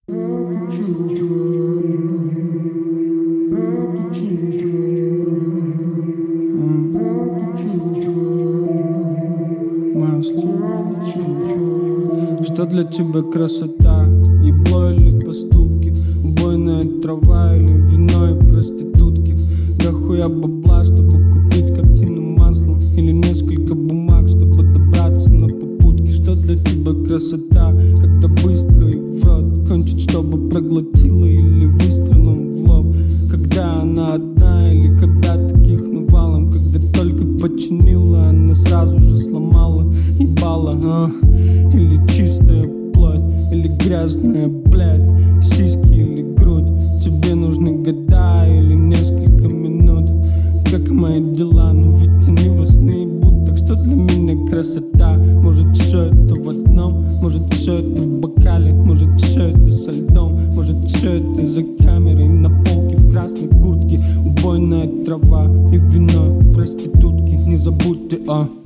Что для тебя красота? Ебло или поступки? Убойная трава или вино и проститутки? Дохуя бабла, чтобы купить картину маслом, или несколько бумаг, чтобы добраться на попутке. Что для тебя красота? Когда быстро и в рот кончить, чтобы проглотила, или выстрелом в лоб? Когда она одна или когда таких навалом? Когда только починила, она сразу же сломала, ебала, Или чистая плоть, или грязная, блядь, сиськи или грудь? Тебе нужны года или несколько минут? Как мои дела? Ну ведь они во сне ебут. Так что для меня красота? Может все это в одном? Может все это в бокале? Может все это со льдом? Может все это за камерой на полке в красной куртке? Убойная трава и вино и проститутки. Не забудьте,